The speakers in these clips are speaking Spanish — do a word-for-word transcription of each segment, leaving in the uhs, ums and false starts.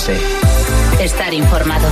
Ourense. Estar informado.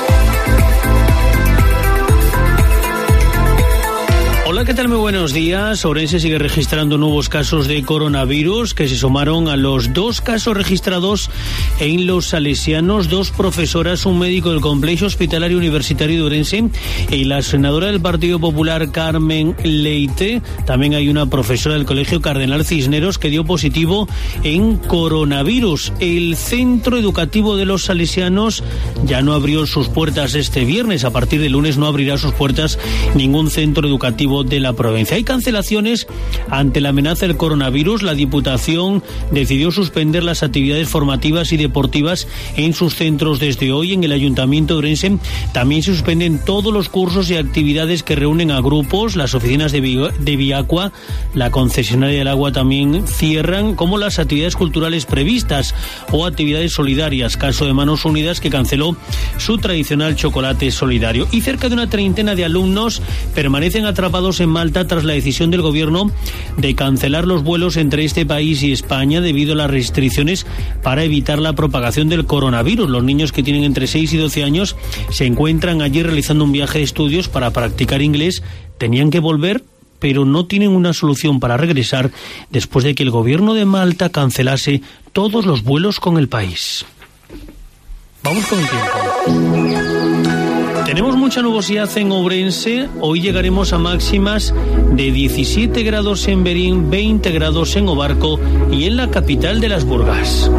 Hola, ¿qué tal? Muy buenos días. Ourense sigue registrando nuevos casos de coronavirus que se sumaron a los dos casos registrados en los salesianos, dos profesoras, un médico del Complejo Hospitalario Universitario de Ourense y la senadora del Partido Popular, Carmen Leite. También hay una profesora del Colegio Cardenal Cisneros que dio positivo en coronavirus. El Centro Educativo de los Salesianos ya no abrió sus puertas este viernes. A partir de lunes no abrirá sus puertas ningún centro educativo de la provincia. Hay cancelaciones ante la amenaza del coronavirus. La Diputación decidió suspender las actividades formativas y deportivas en sus centros desde hoy. En el Ayuntamiento de Ourense también se suspenden todos los cursos y actividades que reúnen a grupos. Las oficinas de, Vi- de Viacua, la concesionaria del agua, también cierran, como las actividades culturales previstas o actividades solidarias. Caso de Manos Unidas, que canceló su tradicional chocolate solidario. Y cerca de una treintena de alumnos permanecen atrapados en Malta tras la decisión del gobierno de cancelar los vuelos entre este país y España debido a las restricciones para evitar la propagación del coronavirus. Los niños, que tienen entre seis y doce años, se encuentran allí realizando un viaje de estudios para practicar inglés. Tenían que volver, pero no tienen una solución para regresar después de que el gobierno de Malta cancelase todos los vuelos con el país. Vamos con el tiempo. Tenemos mucha nubosidad en Ourense. Hoy llegaremos a máximas de diecisiete grados en Berín, veinte grados en Obarco y en la capital de las Burgas.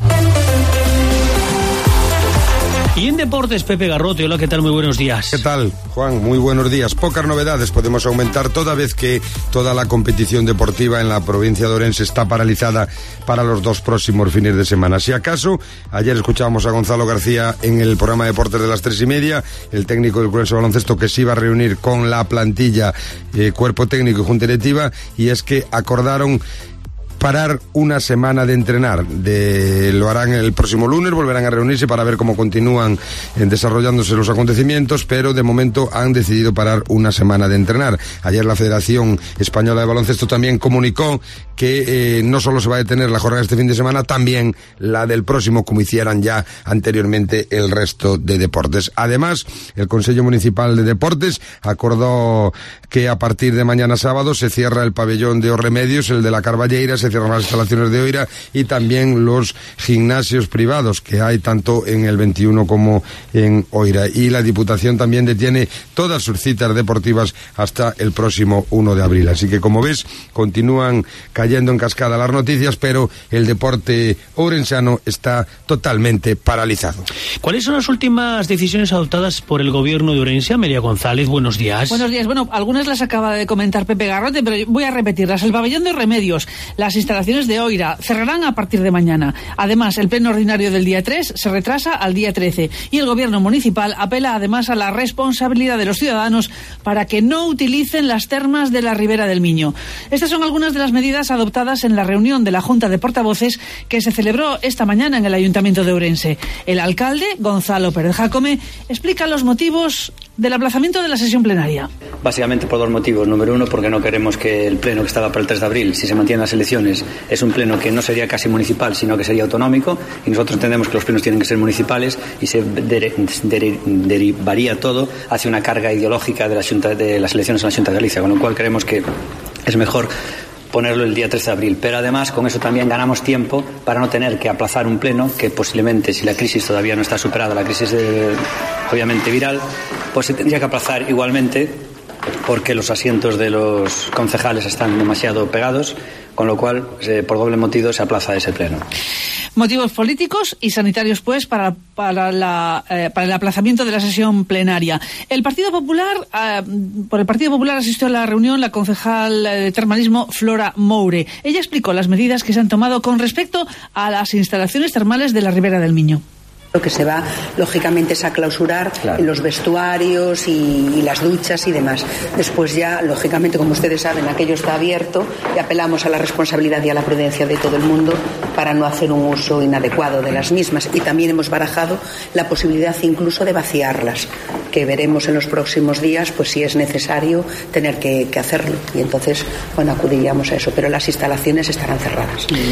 Y en deportes, Pepe Garrote. Hola, ¿qué tal? Muy buenos días. ¿Qué tal, Juan? Muy buenos días. Pocas novedades podemos aumentar toda vez que toda la competición deportiva en la provincia de Ourense está paralizada para los dos próximos fines de semana. Si acaso, ayer escuchábamos a Gonzalo García en el programa de Deportes de las tres y media, el técnico del Ourense Baloncesto, que se iba a reunir con la plantilla, eh, cuerpo técnico y junta directiva, y es que acordaron parar una semana de entrenar. De, lo harán el próximo lunes, volverán a reunirse para ver cómo continúan eh, desarrollándose los acontecimientos, pero de momento han decidido parar una semana de entrenar. Ayer la Federación Española de Baloncesto también comunicó que eh, no solo se va a detener la jornada de este fin de semana, también la del próximo, como hicieran ya anteriormente el resto de deportes. Además, el Consejo Municipal de Deportes acordó que a partir de mañana sábado se cierra el pabellón de Os Remedios, el de la Carballeira, se cierran las instalaciones de Oira y también los gimnasios privados que hay tanto en el veintiuno como en Oira. Y la Diputación también detiene todas sus citas deportivas hasta el próximo uno de abril. Así que, como ves, continúan cayendo en cascada las noticias, pero el deporte ourensano está totalmente paralizado. ¿Cuáles son las últimas decisiones adoptadas por el gobierno de Ourense? Amelia González, buenos días. Buenos días. Bueno, algunas las acaba de comentar Pepe Garrote, pero voy a repetirlas. El pabellón de Remedios, las instalaciones de Oira cerrarán a partir de mañana. Además, el pleno ordinario del día tres se retrasa al día trece y el gobierno municipal apela además a la responsabilidad de los ciudadanos para que no utilicen las termas de la Ribera del Miño. Estas son algunas de las medidas adoptadas en la reunión de la Junta de Portavoces que se celebró esta mañana en el Ayuntamiento de Ourense. El alcalde, Gonzalo Pérez Jácome, explica los motivos del aplazamiento de la sesión plenaria. Básicamente por dos motivos. Número uno, porque no queremos que el pleno que estaba para el tres de abril, si se mantienen las elecciones, es un pleno que no sería casi municipal, sino que sería autonómico, y nosotros entendemos que los plenos tienen que ser municipales y se dere, dere, derivaría todo hacia una carga ideológica de, la Xunta, de las elecciones en la Xunta de Galicia, con lo cual creemos que es mejor ponerlo el día trece de abril, pero además con eso también ganamos tiempo para no tener que aplazar un pleno que posiblemente, si la crisis todavía no está superada, la crisis de, obviamente viral, pues se tendría que aplazar igualmente porque los asientos de los concejales están demasiado pegados, con lo cual eh, por doble motivo se aplaza ese pleno. Motivos políticos y sanitarios, pues, para, para, la, eh, para el aplazamiento de la sesión plenaria. El Partido Popular, eh, por el Partido Popular asistió a la reunión la concejal de termalismo Flora Moure. Ella explicó las medidas que se han tomado con respecto a las instalaciones termales de la Ribera del Miño. Lo que se va, lógicamente, es a clausurar claro. los vestuarios y, y las duchas y demás. Después ya, lógicamente, como ustedes saben, aquello está abierto y apelamos a la responsabilidad y a la prudencia de todo el mundo para no hacer un uso inadecuado de las mismas. Y también hemos barajado la posibilidad incluso de vaciarlas, que veremos en los próximos días, pues si es necesario tener que, que hacerlo. Y entonces, bueno, acudiríamos a eso. Pero las instalaciones estarán cerradas.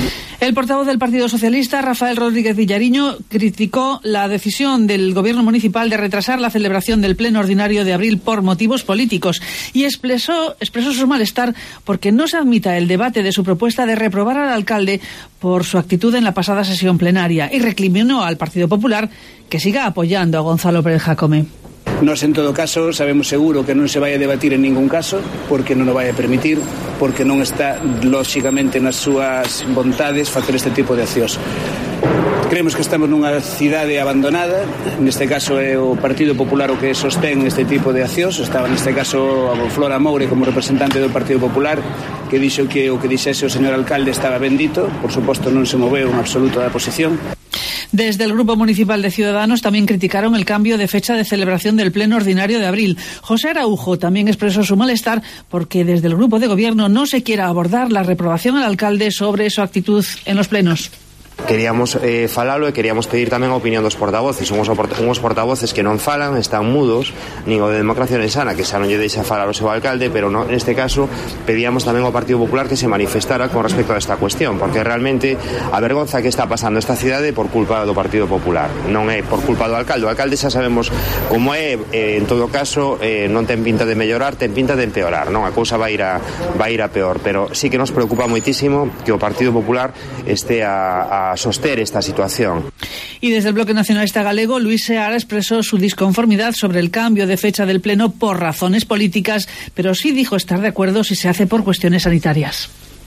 El portavoz del Partido Socialista, Rafael Rodríguez Villariño, criticó la decisión del Gobierno municipal de retrasar la celebración del Pleno Ordinario de abril por motivos políticos y expresó, expresó su malestar porque no se admita el debate de su propuesta de reprobar al alcalde por su actitud en la pasada sesión plenaria y recriminó al Partido Popular que siga apoyando a Gonzalo Pérez Jácome. Nós, en todo caso, sabemos seguro que non se vai a debatir en ningún caso, porque non o vai a permitir, porque non está, lóxicamente, nas súas vontades facer este tipo de accións. Creemos que estamos nunha cidade abandonada, neste caso é o Partido Popular o que sostén este tipo de accións, estaba neste caso a Flora Moure como representante do Partido Popular, que dixo que o que dixese o señor alcalde estaba bendito, por suposto non se moveu en absoluto da posición. Desde el Grupo Municipal de Ciudadanos también criticaron el cambio de fecha de celebración del Pleno Ordinario de abril. José Araujo también expresó su malestar porque desde el Grupo de Gobierno no se quiera abordar la reprobación al alcalde sobre su actitud en los plenos. Queríamos eh, falalo e queríamos pedir tamén a opinión dos portavoces. Unhos, unhos portavoces que non falan, están mudos, nin o de Democracia Orensana, que xa non lle deixa falar o seu alcalde, pero no, neste caso pedíamos tamén ao Partido Popular que se manifestara con respecto a esta cuestión, porque realmente a vergonza que está pasando esta cidade por culpa do Partido Popular, non é por culpa do alcalde. O alcalde xa sabemos como é, eh, en todo caso eh, non ten pinta de mellorar, ten pinta de empeorar, non? A cousa vai ir a, vai ir a peor, pero sí que nos preocupa moitísimo que o Partido Popular este a, a soster esta situación. Y desde el Bloque Nacionalista Galego, Luis Seara expresó su disconformidad sobre el cambio de fecha del Pleno por razones políticas, pero sí dijo estar de acuerdo si se hace por cuestiones sanitarias.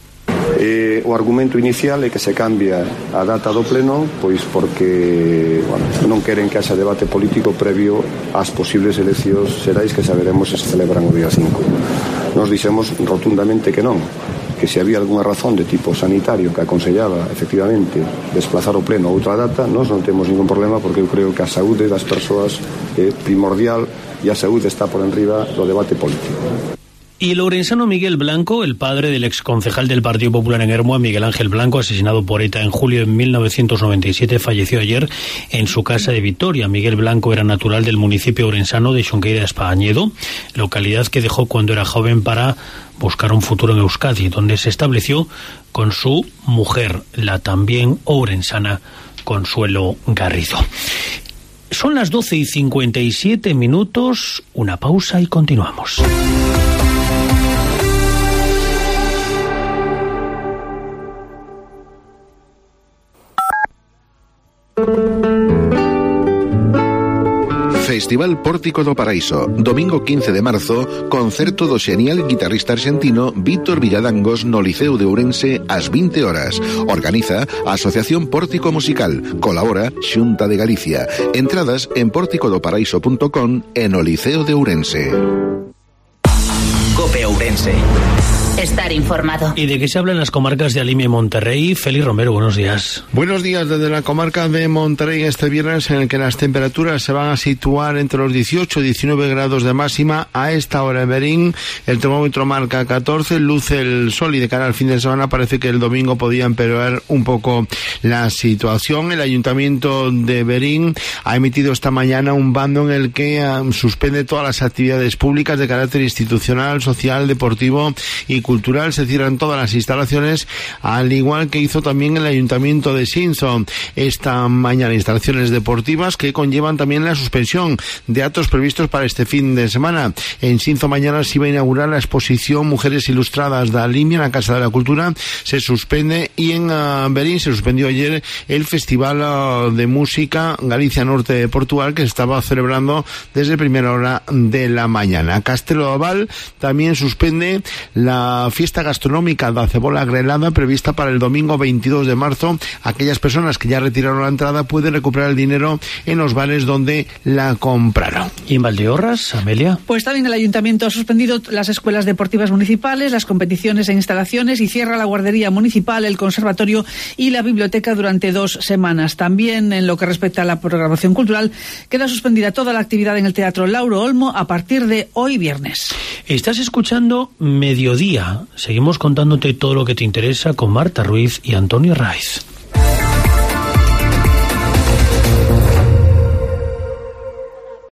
Eh, o argumento inicial é que se cambia a data do Pleno pois porque bueno, non queren que haxa debate político previo ás posibles eleccións xerais que saberemos se se celebran o día cinco. Nos dixemos rotundamente que non, que se había algunha razón de tipo sanitario que aconsellaba efectivamente desplazar o Pleno a outra data, nós non temos ningún problema porque eu creo que a saúde das persoas é primordial e a saúde está por enriba do debate político. Y el orensano Miguel Blanco, el padre del exconcejal del Partido Popular en Ermua, Miguel Ángel Blanco, asesinado por ETA en julio de mil novecientos noventa y siete, falleció ayer en su casa de Vitoria. Miguel Blanco era natural del municipio orensano de Xonqueira de Espadañedo, localidad que dejó cuando era joven para buscar un futuro en Euskadi, donde se estableció con su mujer, la también orensana Consuelo Garrido. Son las doce y cincuenta y siete minutos, una pausa y continuamos. Festival Pórtico do Paraíso, domingo quince de marzo, concerto do xenial guitarrista argentino Víctor Villadangos no Liceo de Ourense ás vinte horas. Organiza a Asociación Pórtico Musical, colabora Xunta de Galicia. Entradas en pórtico do paraíso punto com e no Liceo de Ourense. Cope Ourense. Estar informado. ¿Y de qué se habla en las comarcas de Alimia y Monterrey? Félix Romero, buenos días. Buenos días desde la comarca de Monterrey este viernes, en el que las temperaturas se van a situar entre los dieciocho y diecinueve grados de máxima. A esta hora en Berín el termómetro marca catorce, luce el sol y de cara al fin de semana parece que el domingo podía empeorar un poco la situación. El Ayuntamiento de Berín ha emitido esta mañana un bando en el que um, suspende todas las actividades públicas de carácter institucional, social, deportivo y cultural. Se cierran todas las instalaciones, al igual que hizo también el Ayuntamiento de Sinzo esta mañana. Instalaciones deportivas que conllevan también la suspensión de actos previstos para este fin de semana. En Sinzo mañana se iba a inaugurar la exposición Mujeres Ilustradas de Alimia en la Casa de la Cultura. Se suspende, y en uh, Berín se suspendió ayer el Festival uh, de Música Galicia Norte de Portugal, que se estaba celebrando desde primera hora de la mañana. Castelo Aval también suspende la fiesta gastronómica da cebola grelada prevista para el domingo veintidós de marzo. Aquellas personas que ya retiraron la entrada pueden recuperar el dinero en los bares donde la compraron. ¿Y en Valdeorras, Amelia? Pues también el Ayuntamiento ha suspendido las escuelas deportivas municipales, las competiciones e instalaciones, y cierra la guardería municipal, el conservatorio y la biblioteca durante dos semanas. También, en lo que respecta a la programación cultural, queda suspendida toda la actividad en el Teatro Lauro Olmo a partir de hoy viernes. Estás escuchando Mediodía. Seguimos contándote todo lo que te interesa con Marta Ruiz y Antonio Raiz.